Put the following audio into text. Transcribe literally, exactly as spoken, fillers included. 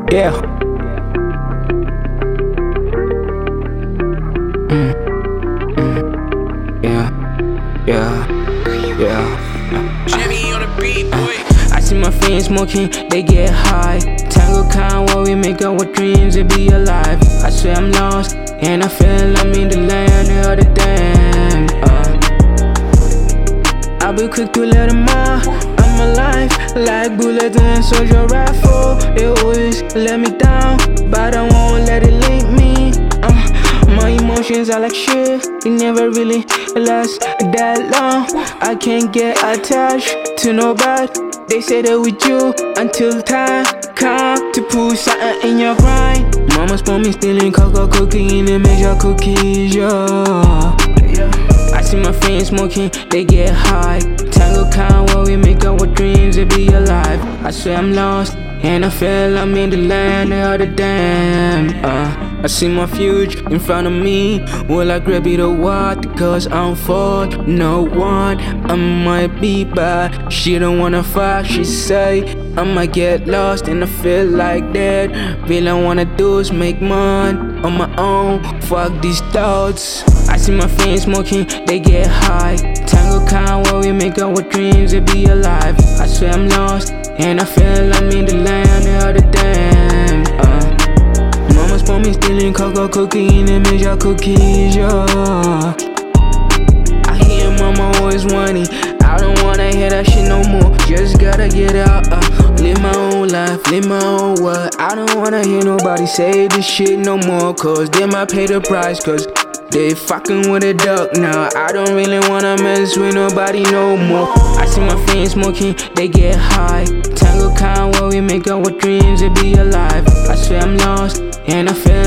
Yeah. Mm. Mm. Yeah. Yeah. Yeah. Jimmy on the beat, boy. I see my friends smoking, they get high. Tango kind while we make our dreams to be alive. I swear I'm lost, and I feel I'm in the land of the damned. uh. I'll be quick to let them out. I'm alive, like bullets and soldier rifle. They always let me down, but I won't let it leave me. uh. My emotions are like shit, it never really lasts that long. I can't get attached to nobody. They say that with you until time come to put something in your grind. Mama spoon me stealing cocoa cookie and make your cookies, yeah. I see my friends smoking, they get high. Tango kind while we make our dreams to be alive. I swear I'm lost, and I feel I'm in the land of the damned. uh. I see my future in front of me. Will I grab it or what? Cause I'm for no one. I might be bad, she don't wanna fight. She say I might get lost and I feel like that. All I wanna do is make money on my own. Fuck these thoughts. I see my friends smoking, they get high. Tango kind while we make our dreams to be alive. I swear I'm lost, and I feel I'm in the land of the damned. uh. Mama spoon me stealing cocoa cookie and make your cookies, yeah. I hear mama always whining, I don't wanna hear that shit no more. Just gotta get out, uh, live my own life, live my own world. I don't wanna hear nobody say this shit no more, cause they might pay the price, cause they fucking with a duck now. I don't really wanna mess with nobody no more. I see my friends smoking, they get high. Tango kind while we make our dreams to be alive. I swear I'm lost, and I feel